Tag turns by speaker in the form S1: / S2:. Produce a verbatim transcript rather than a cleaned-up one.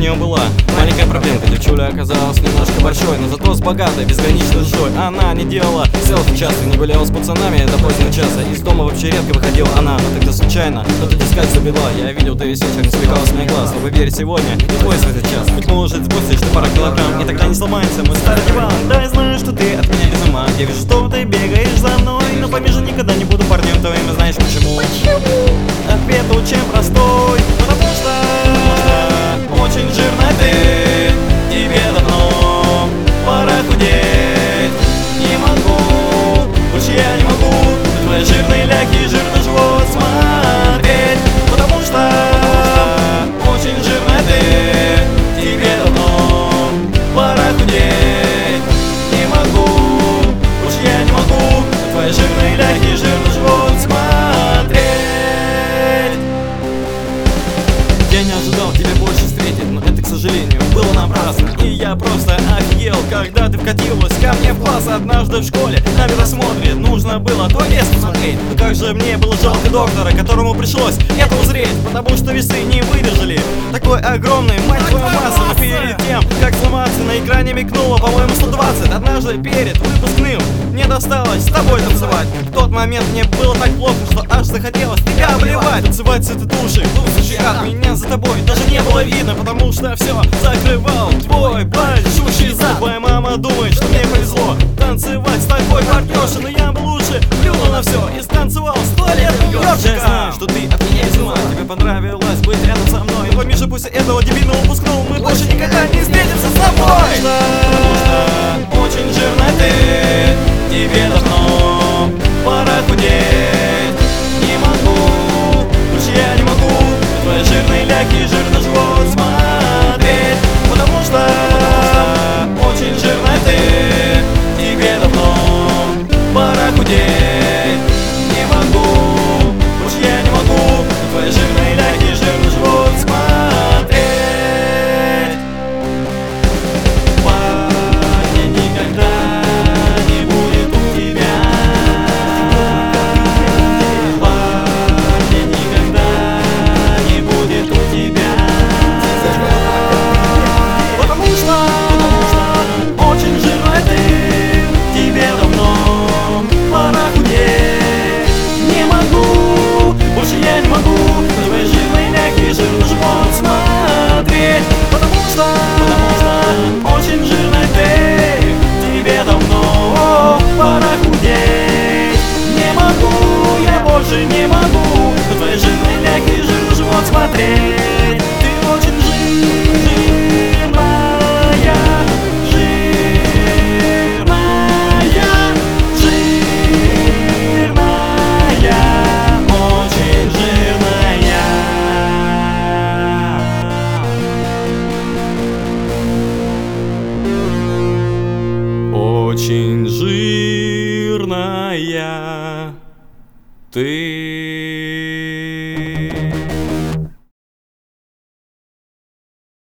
S1: нее была маленькая проблемка. Девчуля оказалась немножко большой, но зато с богатой, безграничной душой. Она не делала селфи часто, не гуляла с пацанами до позднего часа. Из дома вообще редко выходила она, но тогда случайно кто-то дискать забила. Я видел, ты весь вечер не смехалась в мои глаз. Но поверь, сегодня не твой свой час. Ведь может сбросишь ты пара килограмм, и тогда не сломается мой старый диван. Да, я знаю, что ты от меня без ума. Я вижу, что ты бегаешь за мной, но пойми же, никогда не буду парнем твоим. И знаешь почему? Почему? Ответ очень простой. Потому что, потому что очень жирная ты. Тебе давно пора худеть. Не могу, больше я не могу на твои жирные ляхи, жирный живот смотреть. Потому что очень жирная ты. Тебе давно пора худеть. Не могу, больше я не могу на твои жирные ляхи, жирный живот смотреть. Я не ожидал тебя больше встретить, но это, к сожалению, было напрасно. И я просто офигел, когда ты вкатилась ко мне в класс однажды в школе. На медосмотре нужно было твой вес посмотреть. Но как же мне было жалко доктора, которому пришлось это узреть, потому что весы не выдержали такой огромной, мать твою, массы. Но перед тем, как сломаться, на экране мигнуло, по-моему, сто двадцать. Однажды перед выпускным мне досталось с тобой танцевать. В тот момент мне было так плохо, что аж захотелось тебя обливать. Танцевать с этой душей, слушай, от меня за тобой даже не было видно, потому что все закрывал твой большущий зад. Твоя мама думает, что мне повезло танцевать с такой партнершей, но я бы лучше плюнул на все и станцевал сто лет ёршика. Я знаю, что ты от меня без ума, тебе понравилось быть рядом со мной. Но пойми же, после этого дебильного выпускного мы больше никогда не встретимся с тобой. Потому что очень жирная ты. Тебе давно пора худеть. Не могу, больше я не могу на твои жирные ляхи, жирный живот смотреть. Потому что, потому что очень жирная ты. Тебе давно пора худеть. Не могу, больше я не могу на твои жирные ляхи, жирный живот смотреть. Парня никогда не будет у тебя. Парня никогда не будет у тебя. Потому что, потому что очень жирная ты. Тебе давно пора худеть. Не могу, больше я не могу на твои жирные ляхи, жирный живот смотреть. Потому что, потому что очень жирная ты. Тебе давно пора худеть. Не могу, я больше не могу на твои жирные ляхи, жирный живот смотреть. Ты очень жирная, жирная, жирная, очень жирная. Очень жирная ты.